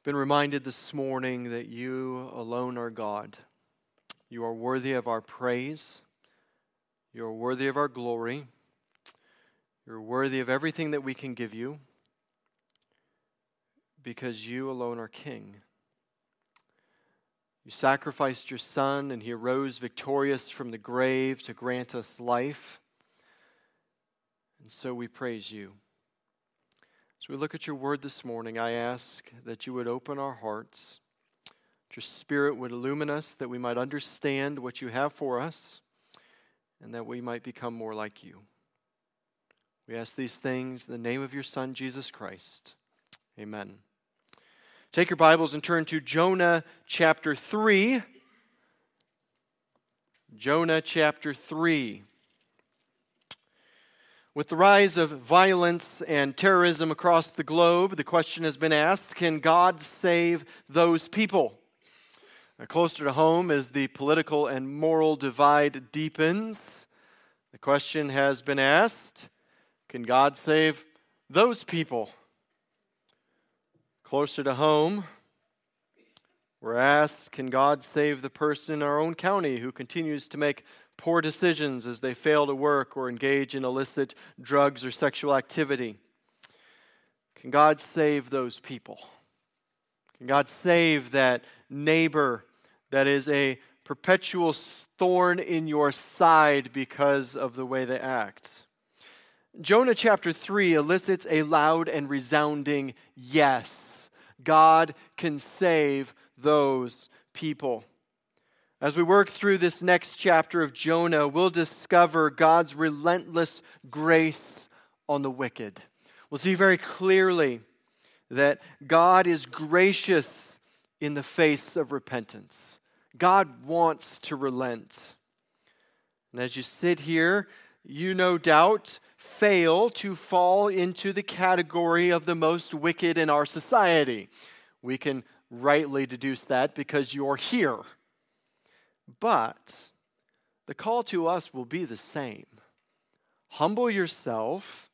Been reminded this morning that you alone are God. You are worthy of our praise. You are worthy of our glory. You're worthy of everything that we can give you because you alone are King. You sacrificed your Son and He arose victorious from the grave to grant us life. And so we praise you. As we look at your word this morning, I ask that you would open our hearts, that your Spirit would illumine us, that we might understand what you have for us, and that we might become more like you. We ask these things in the name of your Son, Jesus Christ. Amen. Take your Bibles and turn to Jonah chapter 3. Jonah chapter 3. With the rise of violence and terrorism across the globe, the question has been asked, can God save those people? Closer to home, as the political and moral divide deepens, the question has been asked, can God save those people? Closer to home, we're asked, can God save the person in our own county who continues to make poor decisions as they fail to work or engage in illicit drugs or sexual activity? Can God save those people? Can God save that neighbor that is a perpetual thorn in your side because of the way they act? Jonah chapter 3 elicits a loud and resounding yes. God can save those people. As we work through this next chapter of Jonah, we'll discover God's relentless grace on the wicked. We'll see very clearly that God is gracious in the face of repentance. God wants to relent. And as you sit here, you no doubt fail to fall into the category of the most wicked in our society. We can rightly deduce that because you're here. But the call to us will be the same. Humble yourself,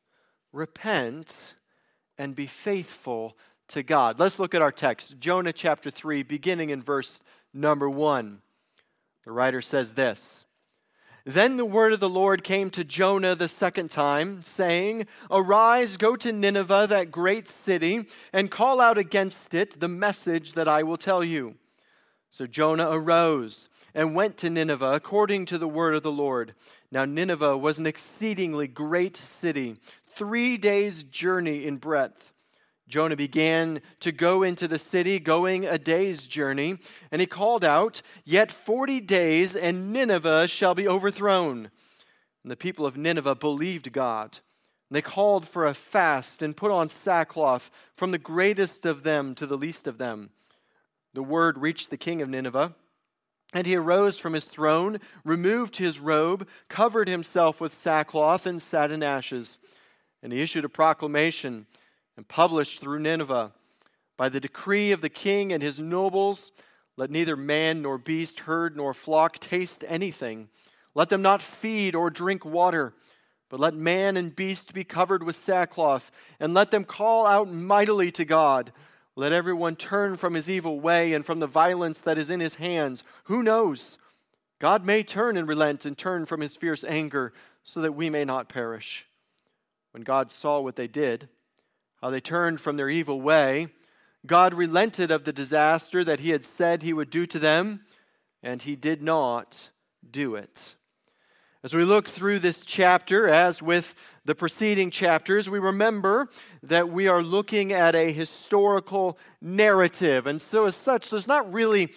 repent, and be faithful to God. Let's look at our text. Jonah chapter 3, beginning in verse number 1. The writer says this: Then the word of the Lord came to Jonah the second time, saying, Arise, go to Nineveh, that great city, and call out against it the message that I will tell you. So Jonah arose and went to Nineveh according to the word of the Lord. Now Nineveh was an exceedingly great city, 3 days' journey in breadth. Jonah began to go into the city, going a day's journey, and he called out, Yet 40 days, and Nineveh shall be overthrown. And the people of Nineveh believed God. And they called for a fast and put on sackcloth, from the greatest of them to the least of them. The word reached the king of Nineveh, and he arose from his throne, removed his robe, covered himself with sackcloth, and sat in ashes. And he issued a proclamation and published through Nineveh, By the decree of the king and his nobles, let neither man nor beast, herd nor flock taste anything. Let them not feed or drink water, but let man and beast be covered with sackcloth, and let them call out mightily to God. Let everyone turn from his evil way and from the violence that is in his hands. Who knows? God may turn and relent and turn from his fierce anger so that we may not perish. When God saw what they did, how they turned from their evil way, God relented of the disaster that he had said he would do to them, and he did not do it. As we look through this chapter, as with the preceding chapters, we remember that we are looking at a historical narrative. And so as such, there's not really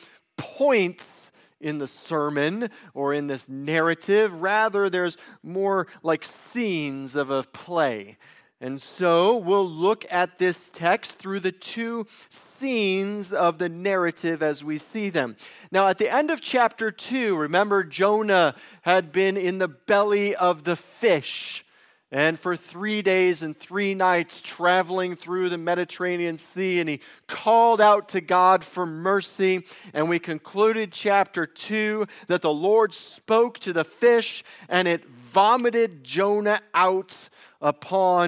points in the sermon or in this narrative. Rather, there's more like scenes of a play. And so we'll look at this text through the two scenes of the narrative as we see them. Now, at the end of chapter 2, remember Jonah had been in the belly of the fish. And for 3 days and 3 nights traveling through the Mediterranean Sea, and he called out to God for mercy. And we concluded chapter 2 that the Lord spoke to the fish and it vomited Jonah out upon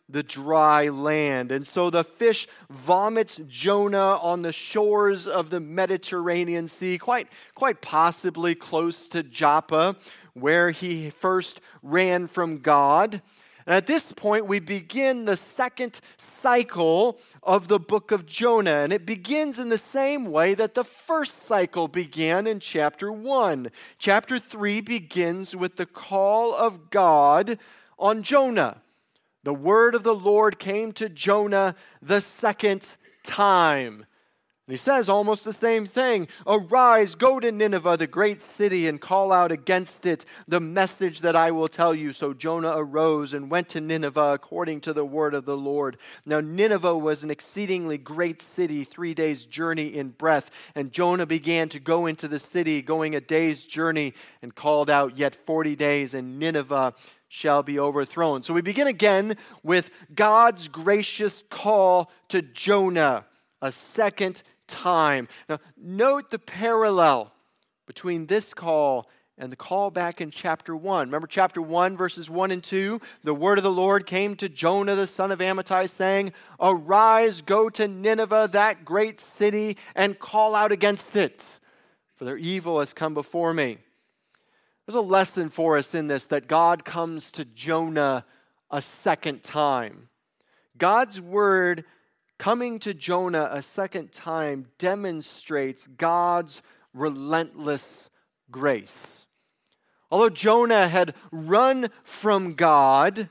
the dry land. And so the fish vomits Jonah on the shores of the Mediterranean Sea, quite possibly close to Joppa, where he first ran from God. And at this point, we begin the second cycle of the book of Jonah. And it begins in the same way that the first cycle began in chapter 1. Chapter 3 begins with the call of God on Jonah. The word of the Lord came to Jonah the second time. And he says almost the same thing. Arise, go to Nineveh, the great city, and call out against it the message that I will tell you. So Jonah arose and went to Nineveh according to the word of the Lord. Now Nineveh was an exceedingly great city, 3 days' journey in breadth. And Jonah began to go into the city, going a day's journey, and called out, yet 40 days, and Nineveh shall be overthrown. So we begin again with God's gracious call to Jonah a second time. Now, note the parallel between this call and the call back in chapter 1. Remember chapter 1, verses 1 and 2? The word of the Lord came to Jonah, the son of Amittai, saying, Arise, go to Nineveh, that great city, and call out against it, for their evil has come before me. There's a lesson for us in this, that God comes to Jonah a second time. God's word coming to Jonah a second time demonstrates God's relentless grace. Although Jonah had run from God,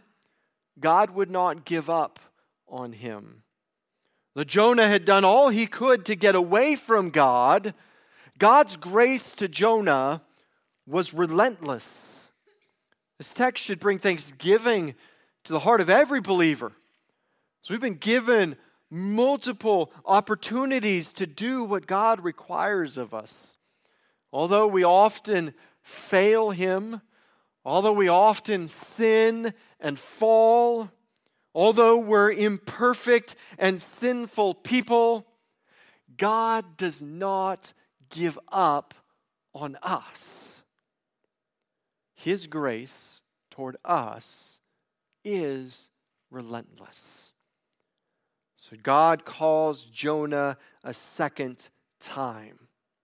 God would not give up on him. Though Jonah had done all he could to get away from God, God's grace to Jonah was relentless. This text should bring thanksgiving to the heart of every believer. So we've been given multiple opportunities to do what God requires of us. Although we often fail Him, although we often sin and fall, although we're imperfect and sinful people, God does not give up on us. His grace toward us is relentless. So God calls Jonah a second time.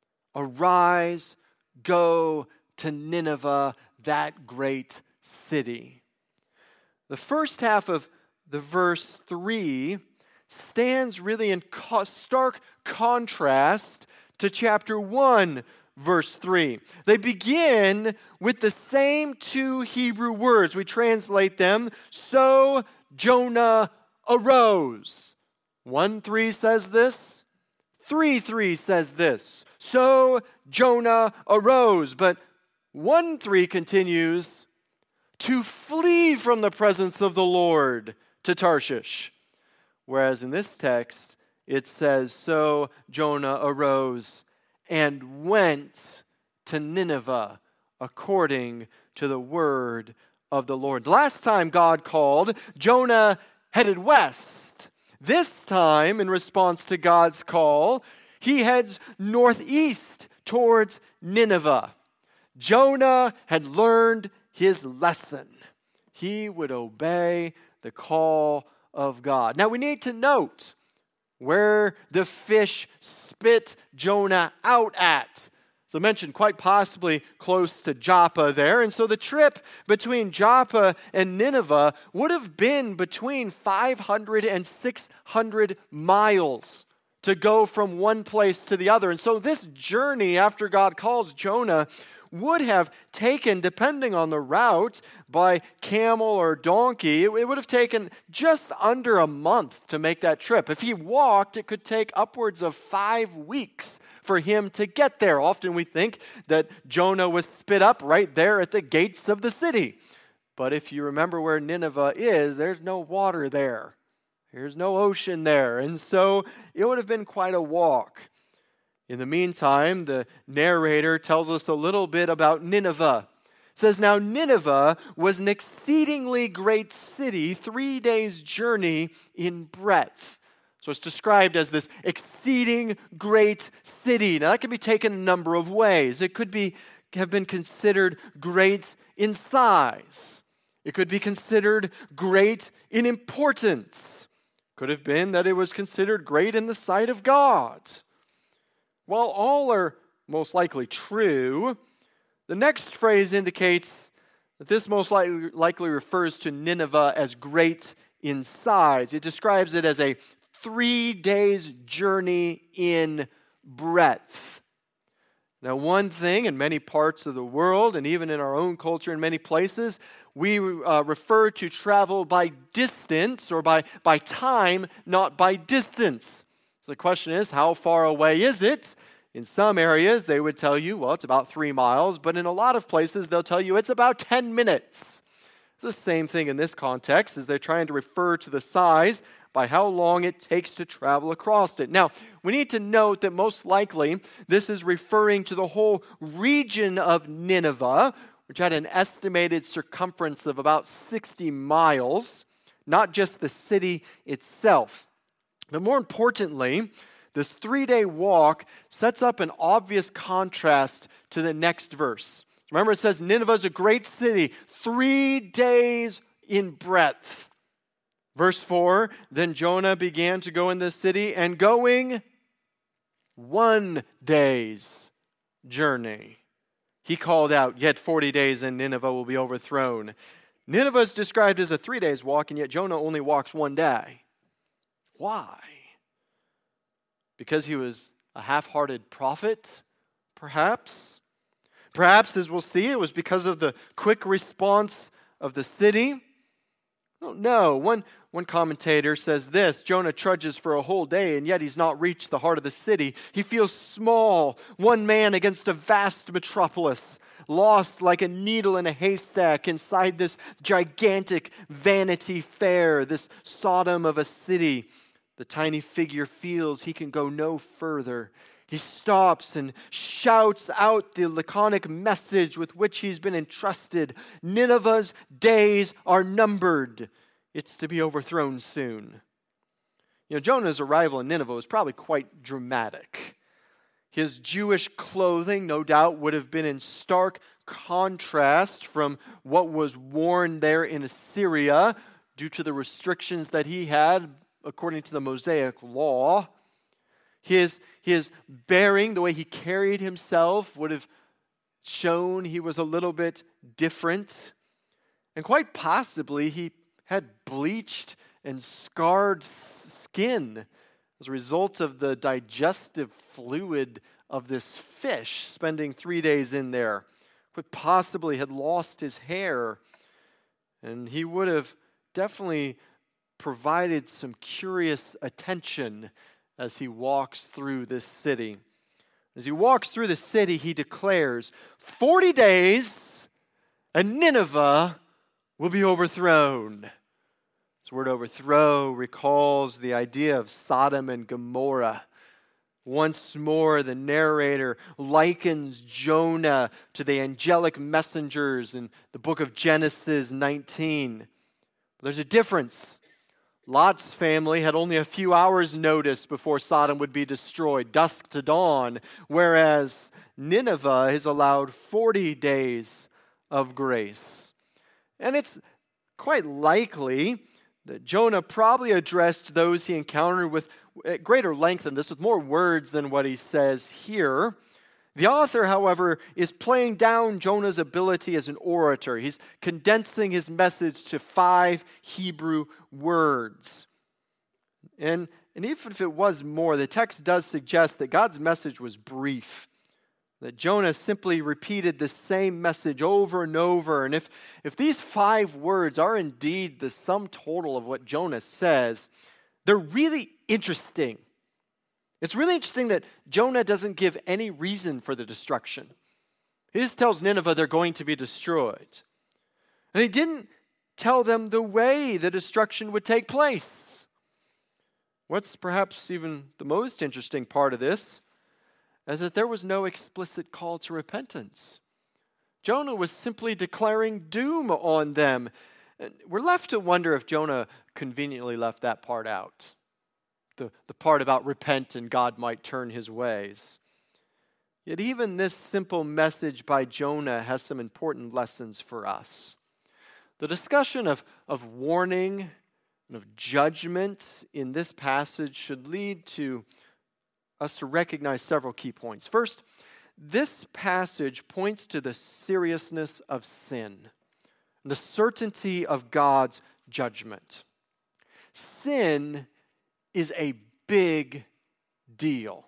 Arise, go to Nineveh, that great city. The first half of the verse 3 stands really in stark contrast to chapter 1, verse 3. They begin with the same two Hebrew words. We translate them, so Jonah arose. 1:3 says this, 3:3 says this. So Jonah arose. But 1:3 continues, to flee from the presence of the Lord to Tarshish. Whereas in this text, it says, so Jonah arose and went to Nineveh according to the word of the Lord. The last time God called, Jonah headed west. This time, in response to God's call, he heads northeast towards Nineveh. Jonah had learned his lesson. He would obey the call of God. Now we need to note where the fish spit Jonah out at. So I mentioned quite possibly close to Joppa there. And so the trip between Joppa and Nineveh would have been between 500 and 600 miles to go from one place to the other. And so this journey after God calls Jonah would have taken, depending on the route, by camel or donkey, it would have taken just under a month to make that trip. If he walked, it could take upwards of 5 weeks for him to get there. Often we think that Jonah was spit up right there at the gates of the city. But if you remember where Nineveh is, there's no water there. There's no ocean there. And so it would have been quite a walk. In the meantime, the narrator tells us a little bit about Nineveh. It says, now Nineveh was an exceedingly great city, 3 days' journey in breadth. So it's described as this exceeding great city. Now that can be taken a number of ways. It could have been considered great in size. It could be considered great in importance. Could have been that it was considered great in the sight of God. While all are most likely true, the next phrase indicates that this most likely refers to Nineveh as great in size. It describes it as a 3 days journey in breadth. Now, one thing in many parts of the world, and even in our own culture in many places, we refer to travel by distance or by time, not by distance. So the question is, how far away is it? In some areas, they would tell you, well, it's about 3 miles, but in a lot of places, they'll tell you it's about 10 minutes. It's the same thing in this context, as they're trying to refer to the size by how long it takes to travel across it. Now, we need to note that most likely this is referring to the whole region of Nineveh, which had an estimated circumference of about 60 miles, not just the city itself. But more importantly, this 3-day walk sets up an obvious contrast to the next verse. Remember, it says Nineveh is a great city, 3 days in breadth. Verse 4, then Jonah began to go in the city, and going 1 day's journey, he called out, yet 40 days and Nineveh will be overthrown. Nineveh is described as a 3 days walk, and yet Jonah only walks 1 day. Why? Because he was a half-hearted prophet, perhaps? Perhaps, as we'll see, it was because of the quick response of the city. I don't know. One commentator says this: Jonah trudges for a whole day, and yet he's not reached the heart of the city. He feels small, one man against a vast metropolis, lost like a needle in a haystack inside this gigantic Vanity Fair, this Sodom of a city. The tiny figure feels he can go no further. He stops and shouts out the laconic message with which he's been entrusted. Nineveh's days are numbered. It's to be overthrown soon. You know, Jonah's arrival in Nineveh was probably quite dramatic. His Jewish clothing, no doubt, would have been in stark contrast from what was worn there in Assyria due to the restrictions that he had according to the Mosaic law. His bearing, the way he carried himself, would have shown he was a little bit different. And quite possibly, he had bleached and scarred skin as a result of the digestive fluid of this fish, spending 3 days in there. Quite possibly had lost his hair. And he would have definitely provided some curious attention as he walks through this city. As he walks through the city, he declares, 40 days and Nineveh will be overthrown. This word overthrow recalls the idea of Sodom and Gomorrah. Once more, the narrator likens Jonah to the angelic messengers in the book of Genesis 19. There's a difference. Lot's family had only a few hours' notice before Sodom would be destroyed, dusk to dawn, whereas Nineveh is allowed 40 days of grace. And it's quite likely that Jonah probably addressed those he encountered with greater length than this, with more words than what he says here. The author, however, is playing down Jonah's ability as an orator. He's condensing his message to 5 Hebrew words. And even if it was more, the text does suggest that God's message was brief, that Jonah simply repeated the same message over and over. And if these 5 words are indeed the sum total of what Jonah says, they're really interesting. It's really interesting that Jonah doesn't give any reason for the destruction. He just tells Nineveh they're going to be destroyed. And he didn't tell them the way the destruction would take place. What's perhaps even the most interesting part of this is that there was no explicit call to repentance. Jonah was simply declaring doom on them. And we're left to wonder if Jonah conveniently left that part out. The part about repent and God might turn his ways. Yet even this simple message by Jonah has some important lessons for us. The discussion of warning and of judgment in this passage should lead to us to recognize several key points. First, this passage points to the seriousness of sin, the certainty of God's judgment. Sin is a big deal.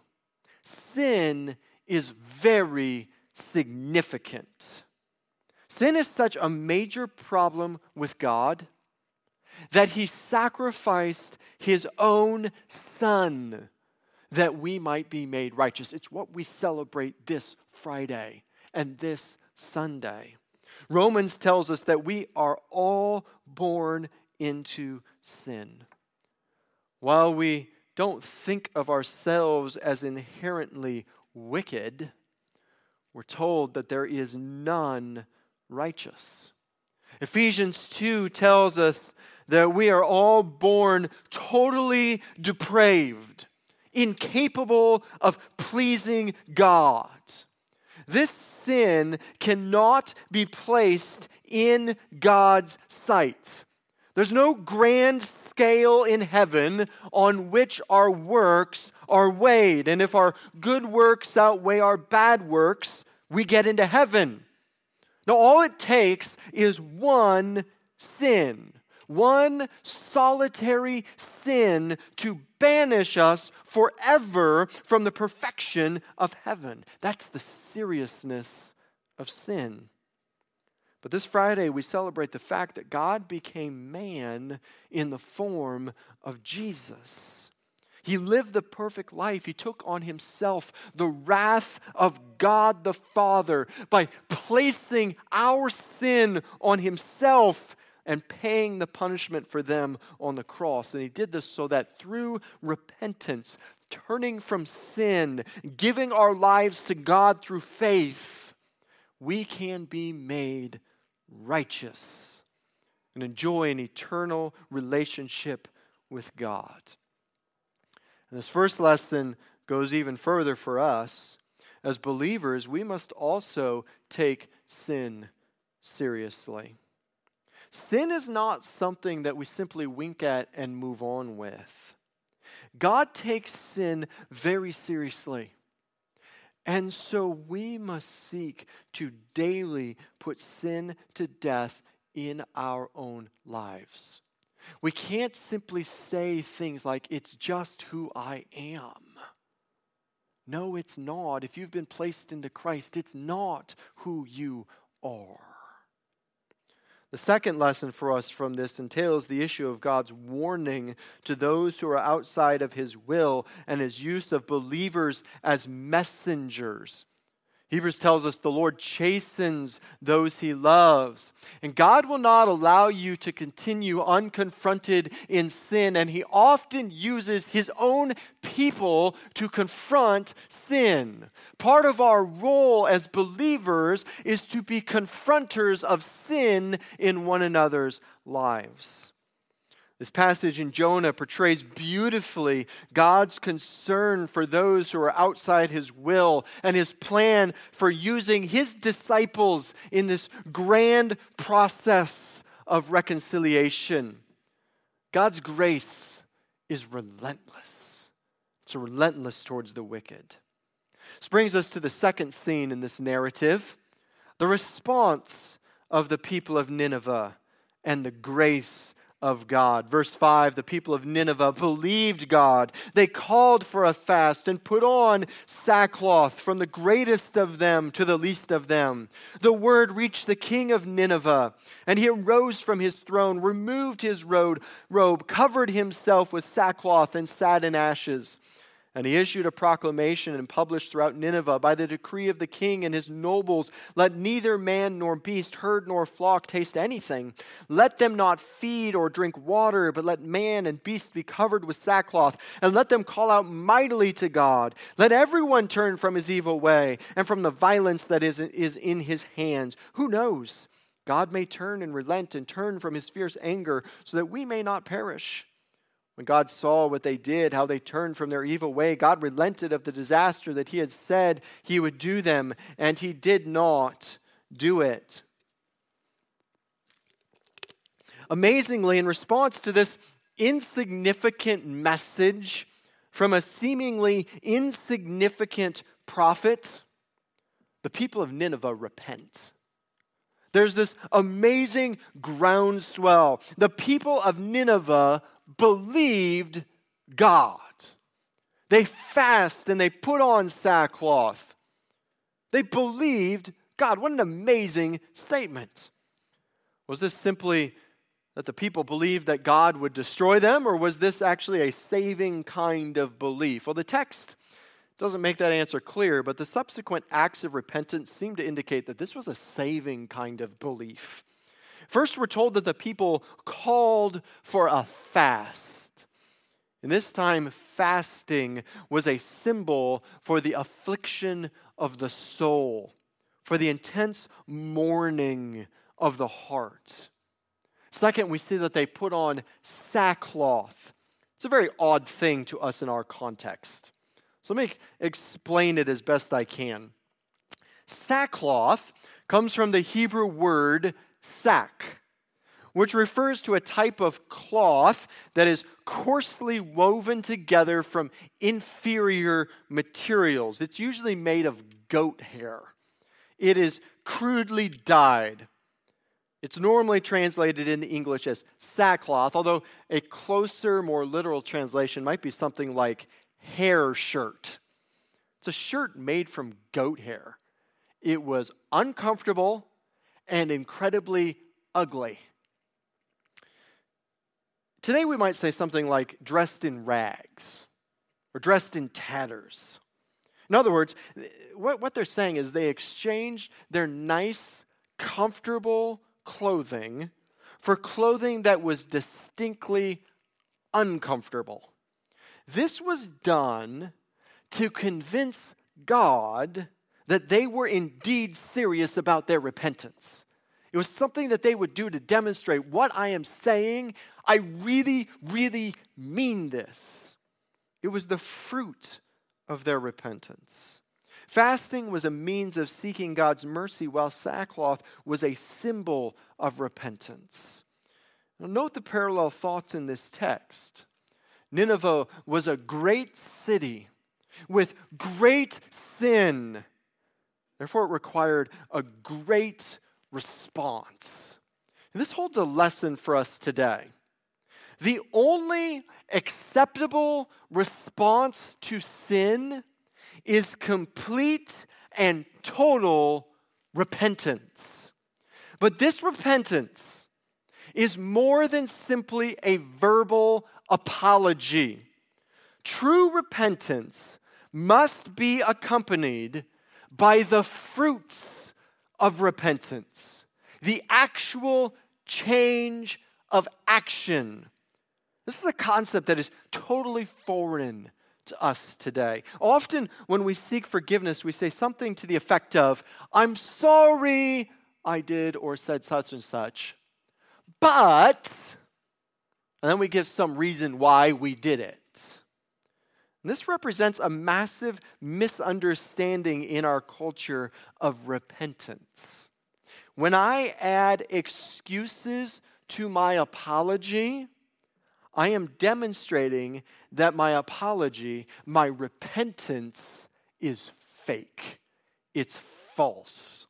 Sin is very significant. Sin is such a major problem with God that he sacrificed his own Son that we might be made righteous. It's what we celebrate this Friday and this Sunday. Romans tells us that we are all born into sin. While we don't think of ourselves as inherently wicked, we're told that there is none righteous. Ephesians 2 tells us that we are all born totally depraved, incapable of pleasing God. This sin cannot be placed in God's sight. There's no grand scale in heaven on which our works are weighed. And if our good works outweigh our bad works, we get into heaven. Now, all it takes is one sin, one solitary sin to banish us forever from the perfection of heaven. That's the seriousness of sin. But this Friday, we celebrate the fact that God became man in the form of Jesus. He lived the perfect life. He took on himself the wrath of God the Father by placing our sin on himself and paying the punishment for them on the cross. And he did this so that through repentance, turning from sin, giving our lives to God through faith, we can be made righteous and enjoy an eternal relationship with God. And this first lesson goes even further for us. As believers, we must also take sin seriously. Sin is not something that we simply wink at and move on with. God takes sin very seriously. And so we must seek to daily put sin to death in our own lives. We can't simply say things like, it's just who I am. No, it's not. If you've been placed into Christ, it's not who you are. The second lesson for us from this entails the issue of God's warning to those who are outside of his will and his use of believers as messengers. Hebrews tells us the Lord chastens those he loves. And God will not allow you to continue unconfronted in sin. And he often uses his own people to confront sin. Part of our role as believers is to be confronters of sin in one another's lives. This passage in Jonah portrays beautifully God's concern for those who are outside his will and his plan for using his disciples in this grand process of reconciliation. God's grace is relentless. It's relentless towards the wicked. This brings us to the second scene in this narrative, the response of the people of Nineveh and the grace of God. Verse 5, the people of Nineveh believed God. They called for a fast and put on sackcloth from the greatest of them to the least of them. The word reached the king of Nineveh, and he arose from his throne, removed his robe, covered himself with sackcloth and sat in ashes. And he issued a proclamation and published throughout Nineveh by the decree of the king and his nobles, let neither man nor beast, herd nor flock taste anything. Let them not feed or drink water, but let man and beast be covered with sackcloth, and let them call out mightily to God. Let everyone turn from his evil way and from the violence that is in his hands. Who knows? God may turn and relent and turn from his fierce anger so that we may not perish. When God saw what they did, how they turned from their evil way, God relented of the disaster that he had said he would do them, and he did not do it. amazingly, in response to this insignificant message from a seemingly insignificant prophet, the people of Nineveh repent. There's this amazing groundswell. The people of Nineveh believed God. They fast and they put on sackcloth. They believed God. What an amazing statement. Was this simply that the people believed that God would destroy them, or was this actually a saving kind of belief? Well, the text doesn't make that answer clear, but the subsequent acts of repentance seem to indicate that this was a saving kind of belief. First, we're told that the people called for a fast. And this time, fasting was a symbol for the affliction of the soul, for the intense mourning of the heart. Second, we see that they put on sackcloth. It's a very odd thing to us in our context. So let me explain it as best I can. Sackcloth comes from the Hebrew word sack, which refers to a type of cloth that is coarsely woven together from inferior materials. It's usually made of goat hair. It is crudely dyed. It's normally translated in the English as sackcloth, although a closer, more literal translation might be something like hair shirt. It's a shirt made from goat hair. It was uncomfortable and incredibly ugly. Today we might say something like dressed in rags or dressed in tatters. In other words, what they're saying is they exchanged their nice, comfortable clothing for clothing that was distinctly uncomfortable. This was done to convince God that they were indeed serious about their repentance. It was something that they would do to demonstrate what I am saying. I really, really mean this. It was the fruit of their repentance. Fasting was a means of seeking God's mercy, while sackcloth was a symbol of repentance. Now, note the parallel thoughts in this text. Nineveh was a great city with great sin. Therefore, it required a great response. And this holds a lesson for us today. The only acceptable response to sin is complete and total repentance. But this repentance is more than simply a verbal apology. True repentance must be accompanied by the fruits of repentance, the actual change of action. This is a concept that is totally foreign to us today. Often when we seek forgiveness, we say something to the effect of, I'm sorry I did or said such and such, but, and then we give some reason why we did it. And this represents a massive misunderstanding in our culture of repentance. When I add excuses to my apology, I am demonstrating that my apology, my repentance, is fake. It's false.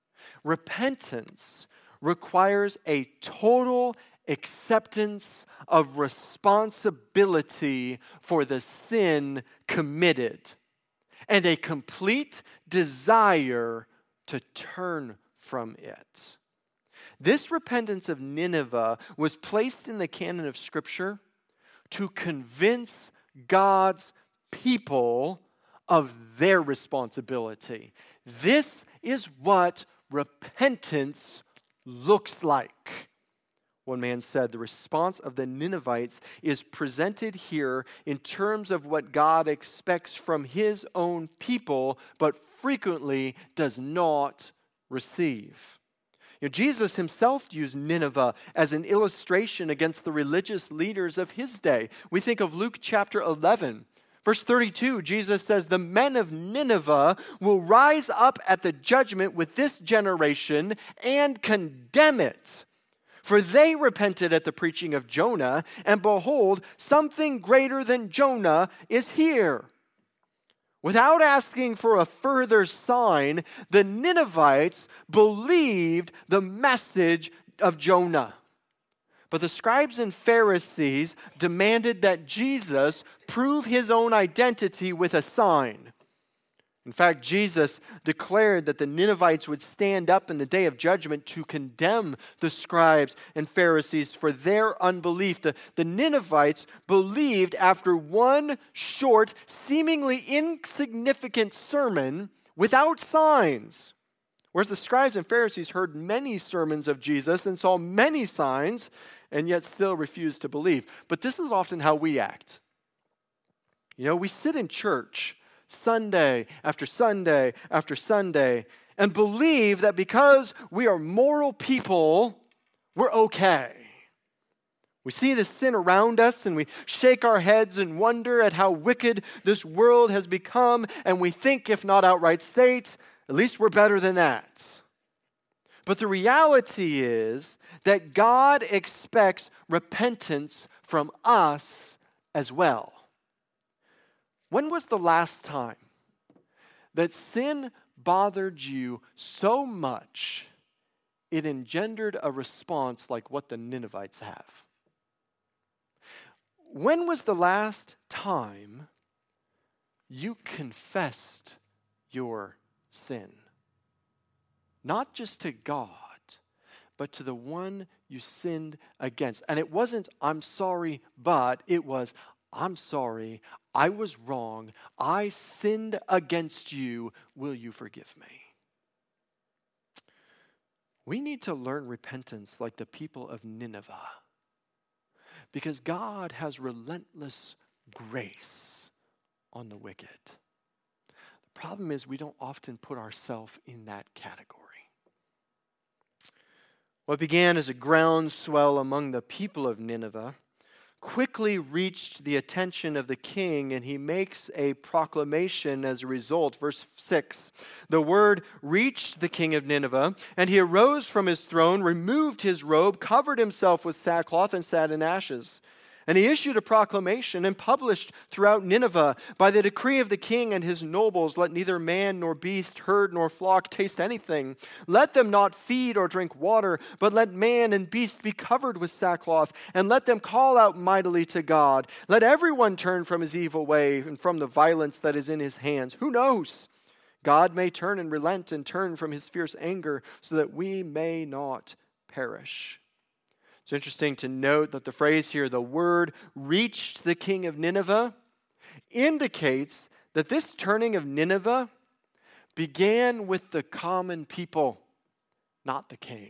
Repentance requires a total acceptance of responsibility for the sin committed and a complete desire to turn from it. This repentance of Nineveh was placed in the canon of Scripture to convince God's people of their responsibility. This is what repentance looks like. One man said, the response of the Ninevites is presented here in terms of what God expects from his own people, but frequently does not receive. Jesus himself used Nineveh as an illustration against the religious leaders of his day. We think of Luke chapter 11. Verse 32, Jesus says, the men of Nineveh will rise up at the judgment with this generation and condemn it. For they repented at the preaching of Jonah, and behold, something greater than Jonah is here. Without asking for a further sign, the Ninevites believed the message of Jonah. But the scribes and Pharisees demanded that Jesus prove his own identity with a sign. In fact, Jesus declared that the Ninevites would stand up in the day of judgment to condemn the scribes and Pharisees for their unbelief. The Ninevites believed after one short, seemingly insignificant sermon without signs. Whereas the scribes and Pharisees heard many sermons of Jesus and saw many signs and yet still refused to believe. But this is often how we act. We sit in church Sunday after Sunday after Sunday and believe that because we are moral people, we're okay. We see the sin around us and we shake our heads and wonder at how wicked this world has become, and we think, if not outright state, at least we're better than that. But the reality is that God expects repentance from us as well. When was the last time that sin bothered you so much it engendered a response like what the Ninevites have? When was the last time you confessed your sin? Not just to God, but to the one you sinned against. And it wasn't, I'm sorry, but it was, I'm sorry, I was wrong, I sinned against you, will you forgive me? We need to learn repentance like the people of Nineveh, because God has relentless grace on the wicked. The problem is we don't often put ourselves in that category. What began as a groundswell among the people of Nineveh quickly reached the attention of the king, and he makes a proclamation as a result. Verse 6, the word reached the king of Nineveh, and he arose from his throne, removed his robe, covered himself with sackcloth, and sat in ashes. And he issued a proclamation and published throughout Nineveh, by the decree of the king and his nobles, let neither man nor beast, herd nor flock taste anything. Let them not feed or drink water, but let man and beast be covered with sackcloth, and let them call out mightily to God. Let everyone turn from his evil way and from the violence that is in his hands. Who knows? God may turn and relent and turn from his fierce anger, so that we may not perish. It's interesting to note that the phrase here, the word reached the king of Nineveh, indicates that this turning of Nineveh began with the common people, not the king.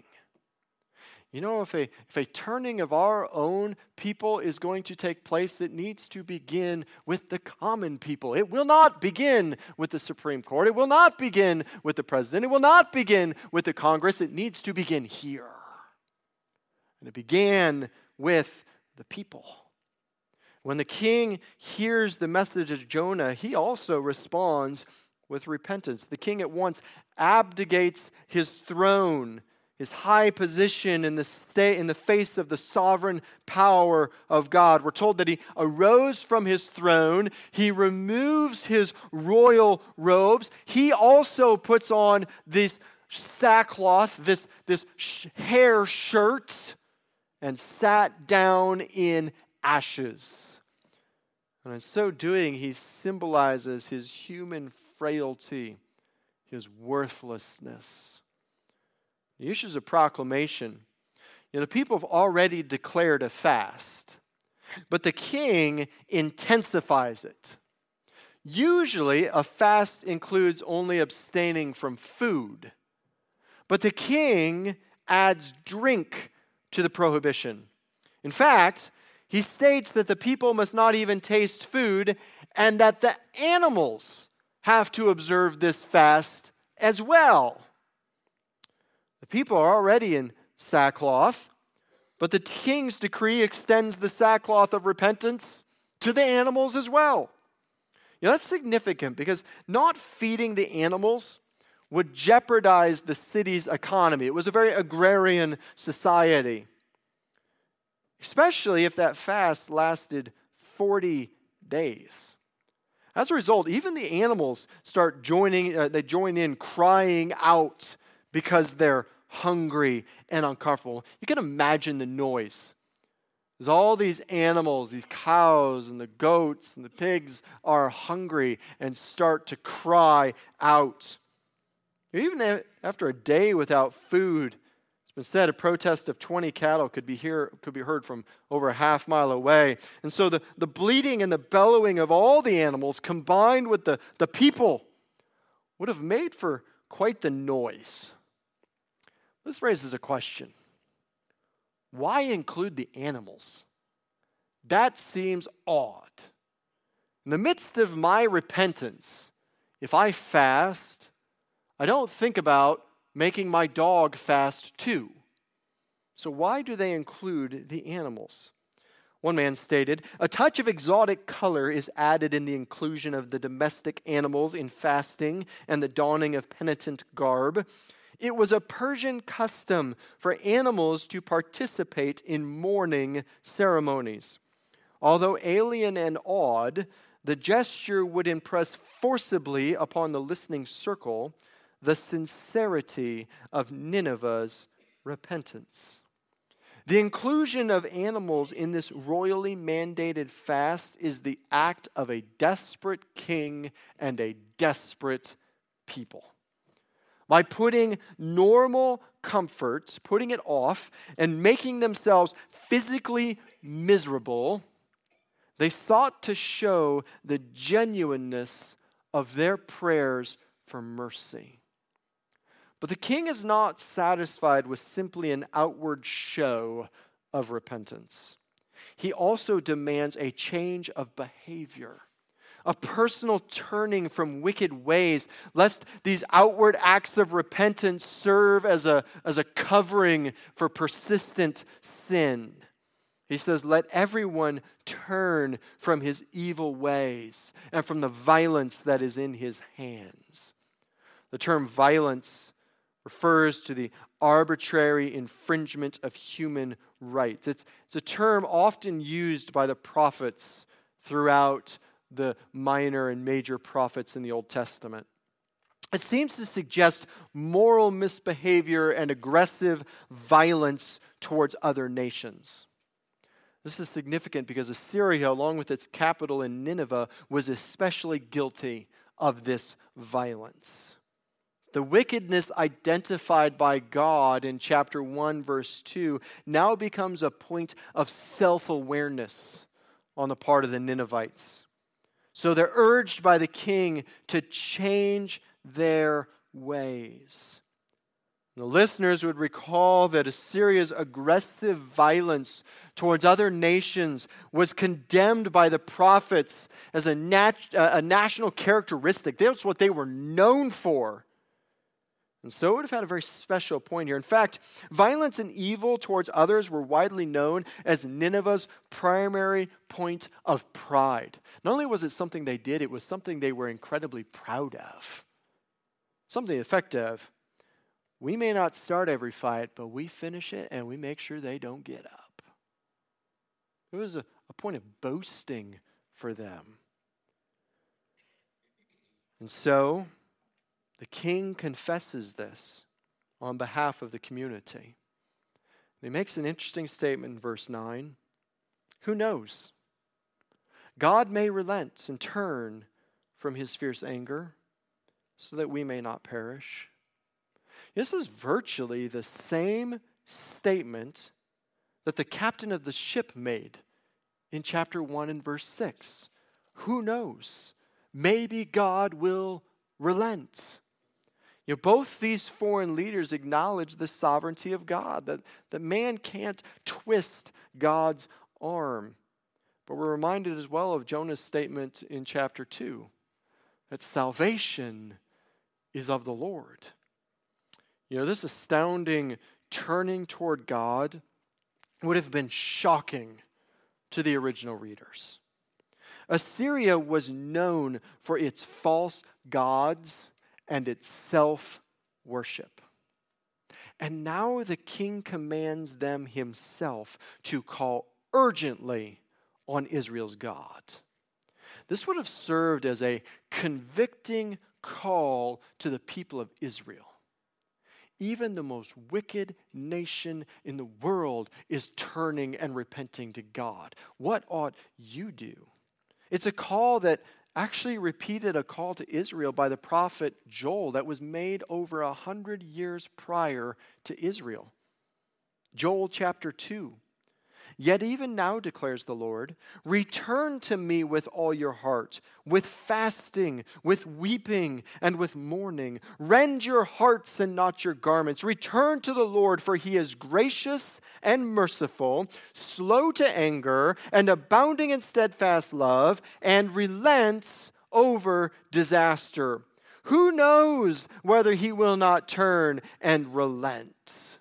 If a turning of our own people is going to take place, it needs to begin with the common people. It will not begin with the Supreme Court. It will not begin with the president. It will not begin with the Congress. It needs to begin here. And it began with the people. When the king hears the message of Jonah, he also responds with repentance. The king at once abdicates his throne, his high position in the face of the sovereign power of God. We're told that he arose from his throne. He removes his royal robes. He also puts on this sackcloth, this hair shirt, and sat down in ashes. And in so doing, he symbolizes his human frailty, his worthlessness. He issues a proclamation. The people have already declared a fast, but the king intensifies it. Usually, a fast includes only abstaining from food, but the king adds drink to the prohibition. In fact, he states that the people must not even taste food, and that the animals have to observe this fast as well. The people are already in sackcloth, but the king's decree extends the sackcloth of repentance to the animals as well. That's significant, because not feeding the animals would jeopardize the city's economy. It was a very agrarian society. especially if that fast lasted 40 days. As a result, even the animals start they join in crying out because they're hungry and uncomfortable. You can imagine the noise. As all these animals, these cows and the goats and the pigs are hungry and start to cry out. Even after a day without food, it's been said a protest of 20 cattle could be heard from over a half mile away. And so the bleating and the bellowing of all the animals combined with the people would have made for quite the noise. This raises a question. Why include the animals? That seems odd. In the midst of my repentance, if I fast, I don't think about making my dog fast too. So why do they include the animals? One man stated, "A touch of exotic color is added in the inclusion of the domestic animals in fasting and the donning of penitent garb. It was a Persian custom for animals to participate in mourning ceremonies. Although alien and odd, the gesture would impress forcibly upon the listening circle the sincerity of Nineveh's repentance." The inclusion of animals in this royally mandated fast is the act of a desperate king and a desperate people. By putting normal comfort, putting it off, and making themselves physically miserable, they sought to show the genuineness of their prayers for mercy. But the king is not satisfied with simply an outward show of repentance. He also demands a change of behavior, a personal turning from wicked ways, lest these outward acts of repentance serve as a covering for persistent sin. He says, "Let everyone turn from his evil ways and from the violence that is in his hands." The term violence refers to the arbitrary infringement of human rights. It's a term often used by the prophets throughout the minor and major prophets in the Old Testament. It seems to suggest moral misbehavior and aggressive violence towards other nations. This is significant because Assyria, along with its capital in Nineveh, was especially guilty of this violence. The wickedness identified by God in chapter 1, verse 2, now becomes a point of self-awareness on the part of the Ninevites. So they're urged by the king to change their ways. The listeners would recall that Assyria's aggressive violence towards other nations was condemned by the prophets as a national characteristic. That's what they were known for. And so it would have had a very special point here. In fact, violence and evil towards others were widely known as Nineveh's primary point of pride. Not only was it something they did, it was something they were incredibly proud of. Something effective. We may not start every fight, but we finish it and we make sure they don't get up. It was a point of boasting for them. And so the king confesses this on behalf of the community. He makes an interesting statement in verse 9. Who knows? God may relent and turn from his fierce anger so that we may not perish. This is virtually the same statement that the captain of the ship made in chapter 1 and verse 6. Who knows? Maybe God will relent. Both these foreign leaders acknowledge the sovereignty of God, that man can't twist God's arm. But we're reminded as well of Jonah's statement in chapter 2, that salvation is of the Lord. This astounding turning toward God would have been shocking to the original readers. Assyria was known for its false gods and its self-worship. And now the king commands them himself to call urgently on Israel's God. This would have served as a convicting call to the people of Israel. Even the most wicked nation in the world is turning and repenting to God. What ought you do? It's a call that actually repeated a call to Israel by the prophet Joel that was made over 100 years prior to Israel. Joel chapter 2. Yet even now, declares the Lord, return to me with all your heart, with fasting, with weeping, and with mourning. Rend your hearts and not your garments. Return to the Lord, for he is gracious and merciful, slow to anger, and abounding in steadfast love, and relents over disaster. Who knows whether he will not turn and relent?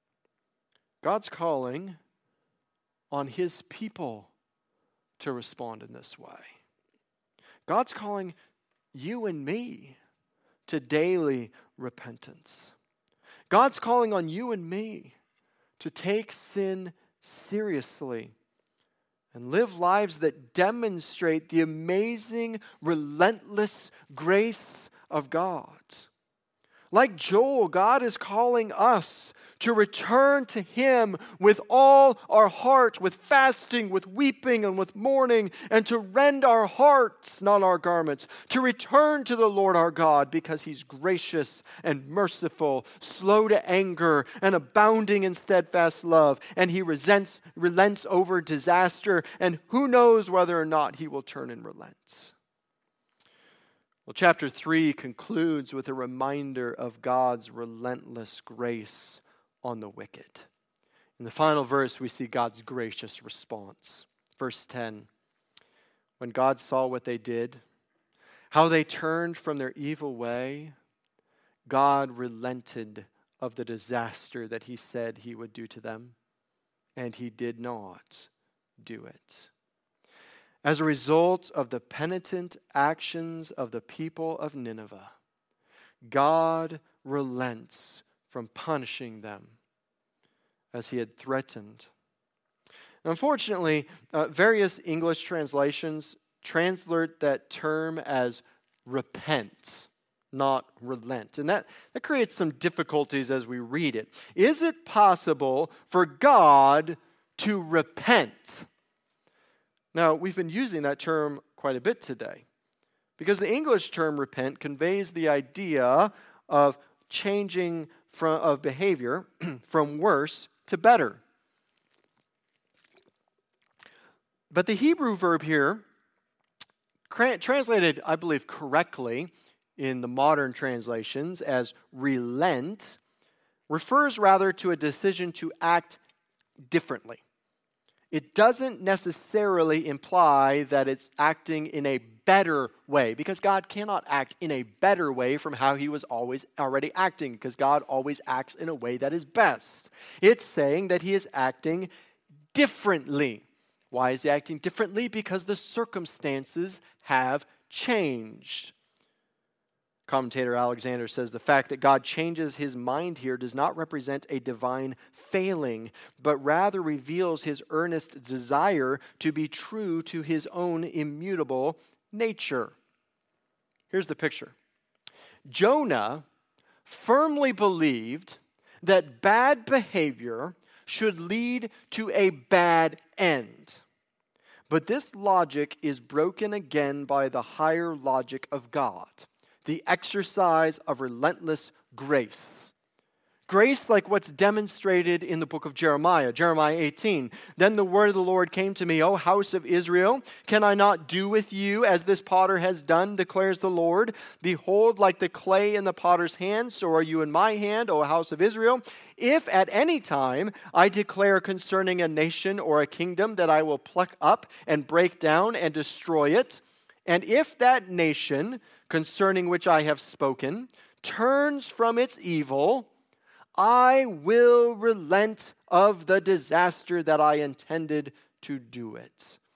God's calling on his people to respond in this way. God's calling you and me to daily repentance. God's calling on you and me to take sin seriously and live lives that demonstrate the amazing, relentless grace of God. Like Joel, God is calling us to return to him with all our heart, with fasting, with weeping, and with mourning, and to rend our hearts, not our garments, to return to the Lord our God, because he's gracious and merciful, slow to anger, and abounding in steadfast love, and he relents over disaster, and who knows whether or not he will turn and relent. Well, chapter 3 concludes with a reminder of God's relentless grace on the wicked. In the final verse, we see God's gracious response. Verse 10, when God saw what they did, how they turned from their evil way, God relented of the disaster that he said he would do to them, and he did not do it. As a result of the penitent actions of the people of Nineveh, God relents from punishing them as he had threatened. Unfortunately, various English translations translate that term as repent, not relent. And that creates some difficulties as we read it. Is it possible for God to repent? Now, we've been using that term quite a bit today, because the English term repent conveys the idea of changing of behavior from worse to better. But the Hebrew verb here, translated, I believe, correctly in the modern translations as relent, refers rather to a decision to act differently. It doesn't necessarily imply that it's acting in a better way, because God cannot act in a better way from how he was always already acting, because God always acts in a way that is best. It's saying that he is acting differently. Why is he acting differently? Because the circumstances have changed. Commentator Alexander says the fact that God changes his mind here does not represent a divine failing, but rather reveals his earnest desire to be true to his own immutable nature. Here's the picture. Jonah firmly believed that bad behavior should lead to a bad end. But this logic is broken again by the higher logic of God, the exercise of relentless grace. Grace like what's demonstrated in the book of Jeremiah, Jeremiah 18. Then the word of the Lord came to me, O house of Israel, can I not do with you as this potter has done, declares the Lord? Behold, like the clay in the potter's hand, so are you in my hand, O house of Israel. If at any time I declare concerning a nation or a kingdom that I will pluck up and break down and destroy it, and if that nation concerning which I have spoken turns from its evil, I will relent of the disaster that I intended to do it.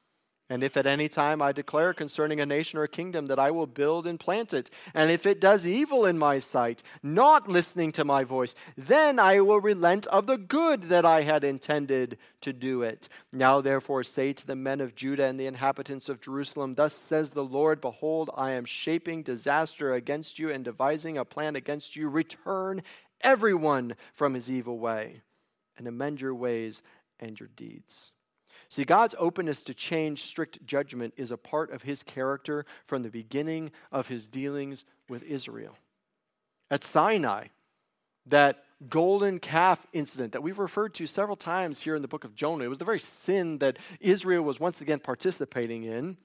And if at any time I declare concerning a nation or a kingdom that I will build and plant it, and if it does evil in my sight, not listening to my voice, then I will relent of the good that I had intended to do it. Now therefore say to the men of Judah and the inhabitants of Jerusalem, thus says the Lord, behold, I am shaping disaster against you and devising a plan against you. Return everyone from his evil way, and amend your ways and your deeds. See, God's openness to change strict judgment is a part of his character from the beginning of his dealings with Israel. At Sinai, that golden calf incident that we've referred to several times here in the book of Jonah, it was the very sin that Israel was once again participating in.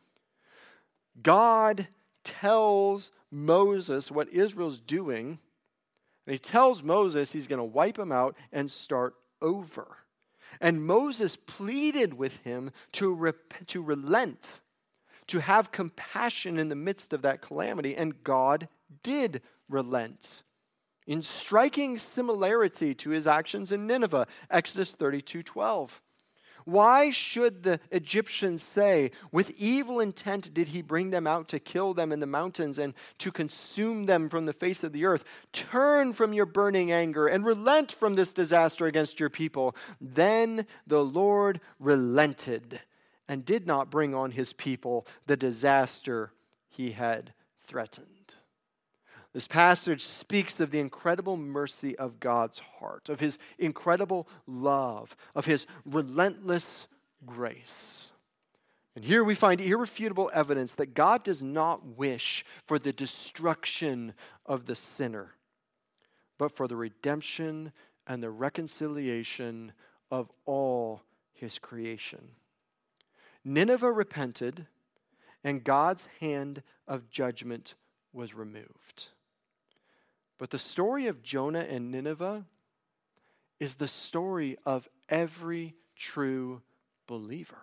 God tells Moses what Israel's doing, and he tells Moses he's going to wipe them out and start over. And Moses pleaded with him to relent, to have compassion in the midst of that calamity, and God did relent. In striking similarity to his actions in Nineveh, Exodus 32:12. Why should the Egyptians say, with evil intent did he bring them out to kill them in the mountains and to consume them from the face of the earth? Turn from your burning anger and relent from this disaster against your people. Then the Lord relented and did not bring on his people the disaster he had threatened. This passage speaks of the incredible mercy of God's heart, of his incredible love, of his relentless grace. And here we find irrefutable evidence that God does not wish for the destruction of the sinner, but for the redemption and the reconciliation of all his creation. Nineveh repented, and God's hand of judgment was removed. But the story of Jonah and Nineveh is the story of every true believer.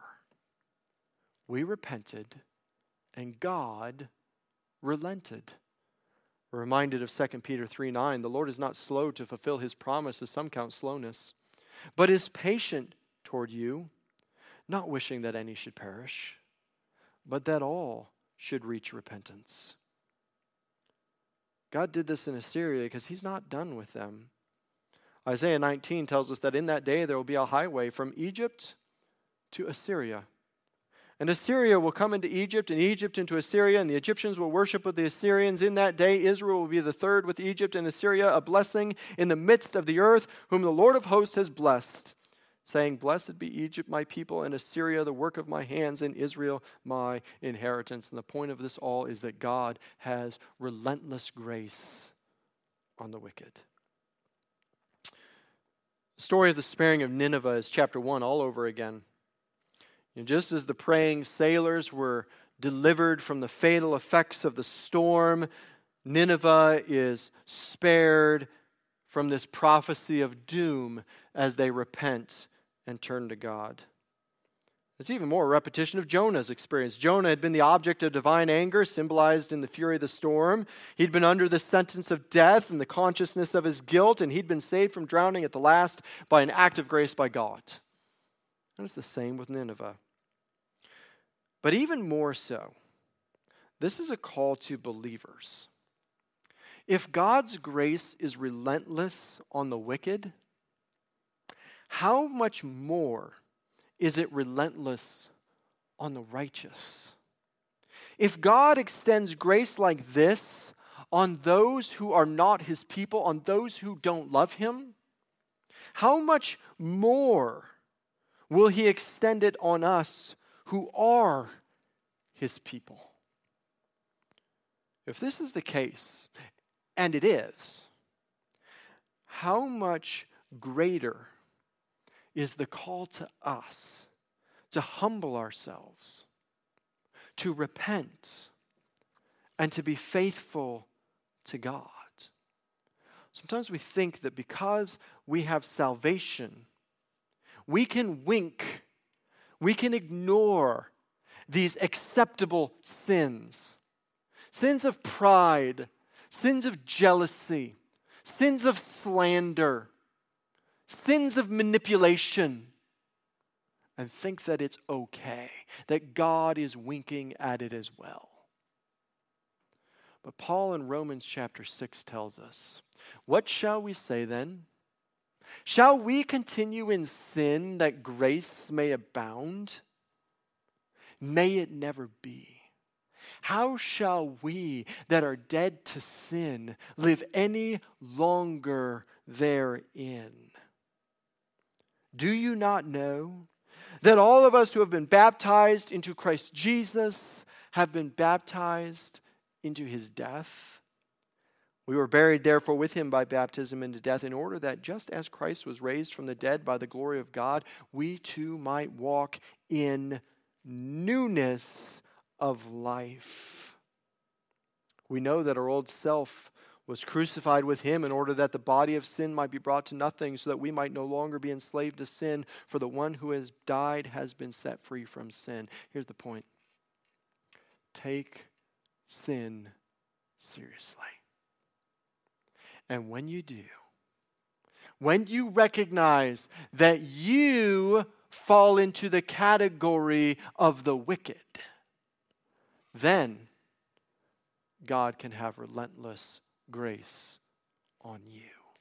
We repented, and God relented. We're reminded of 2 Peter 3:9. The Lord is not slow to fulfill his promise, as some count slowness, but is patient toward you, not wishing that any should perish, but that all should reach repentance. God did this in Assyria because he's not done with them. Isaiah 19 tells us that in that day there will be a highway from Egypt to Assyria. And Assyria will come into Egypt, and Egypt into Assyria, and the Egyptians will worship with the Assyrians. In that day, Israel will be the third with Egypt and Assyria, a blessing in the midst of the earth, whom the Lord of hosts has blessed, saying, blessed be Egypt, my people, and Assyria, the work of my hands, and Israel, my inheritance. And the point of this all is that God has relentless grace on the wicked. The story of the sparing of Nineveh is chapter 1 all over again. And just as the praying sailors were delivered from the fatal effects of the storm, Nineveh is spared from this prophecy of doom as they repent and turn to God. It's even more a repetition of Jonah's experience. Jonah had been the object of divine anger, symbolized in the fury of the storm. He'd been under the sentence of death and the consciousness of his guilt, and he'd been saved from drowning at the last by an act of grace by God. And it's the same with Nineveh. But even more so, this is a call to believers. If God's grace is relentless on the wicked, how much more is it relentless on the righteous? If God extends grace like this on those who are not his people, on those who don't love him, how much more will he extend it on us who are his people? If this is the case, and it is, how much greater is the call to us to humble ourselves, to repent, and to be faithful to God. Sometimes we think that because we have salvation, we can wink, we can ignore these acceptable sins. Sins of pride, sins of jealousy, sins of slander, sins of manipulation, and think that it's okay, that God is winking at it as well. But Paul in Romans chapter 6 tells us, what shall we say then? Shall we continue in sin that grace may abound? May it never be. How shall we that are dead to sin live any longer therein? Do you not know that all of us who have been baptized into Christ Jesus have been baptized into his death? We were buried therefore with him by baptism into death, in order that just as Christ was raised from the dead by the glory of God, we too might walk in newness of life. We know that our old self was crucified with him in order that the body of sin might be brought to nothing, so that we might no longer be enslaved to sin, for the one who has died has been set free from sin. Here's the point. Take sin seriously. And when you do, when you recognize that you fall into the category of the wicked, then God can have relentless grace on you.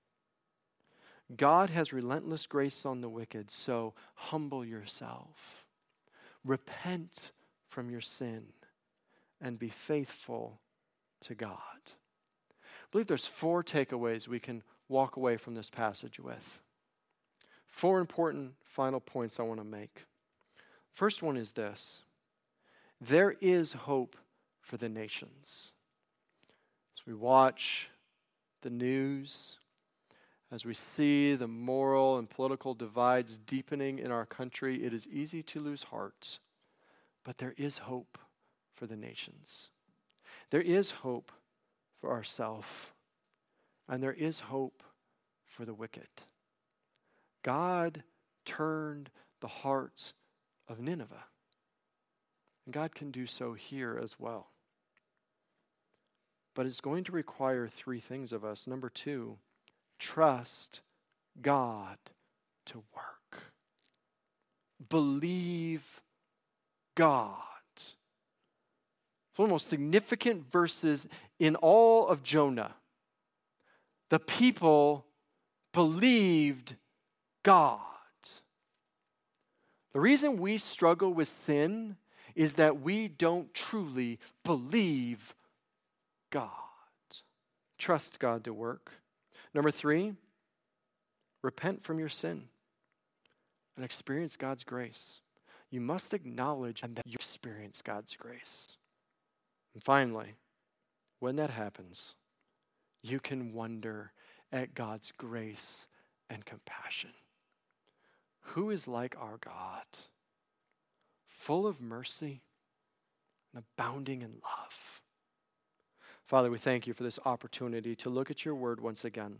God has relentless grace on the wicked, so humble yourself. Repent from your sin and be faithful to God. I believe there's 4 takeaways we can walk away from this passage with. 4 important final points I want to make. First one is this. There is hope for the nations. As we watch the news, as we see the moral and political divides deepening in our country, it is easy to lose heart. But there is hope for the nations. There is hope for ourselves. And there is hope for the wicked. God turned the hearts of Nineveh. And God can do so here as well. But it's going to require 3 things of us. Number 2, trust God to work. Believe God. It's one of the most significant verses in all of Jonah. The people believed God. The reason we struggle with sin is that we don't truly believe God. Trust God to work. Number 3, repent from your sin and experience God's grace. You must acknowledge that you experience God's grace. And finally, when that happens, you can wonder at God's grace and compassion. Who is like our God? Full of mercy and abounding in love. Father, we thank you for this opportunity to look at your word once again.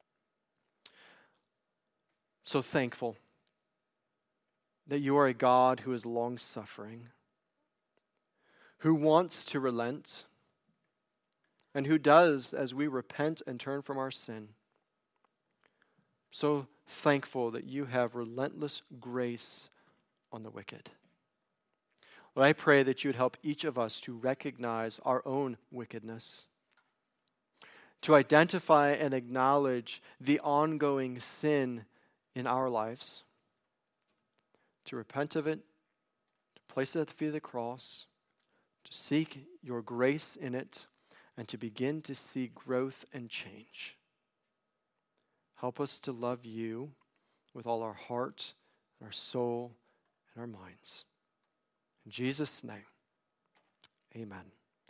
So thankful that you are a God who is long-suffering, who wants to relent, and who does as we repent and turn from our sin. So thankful that you have relentless grace on the wicked. Lord, I pray that you would help each of us to recognize our own wickedness, to identify and acknowledge the ongoing sin in our lives, to repent of it, to place it at the feet of the cross, to seek your grace in it, and to begin to see growth and change. Help us to love you with all our heart, our soul, and our minds. In Jesus' name, amen.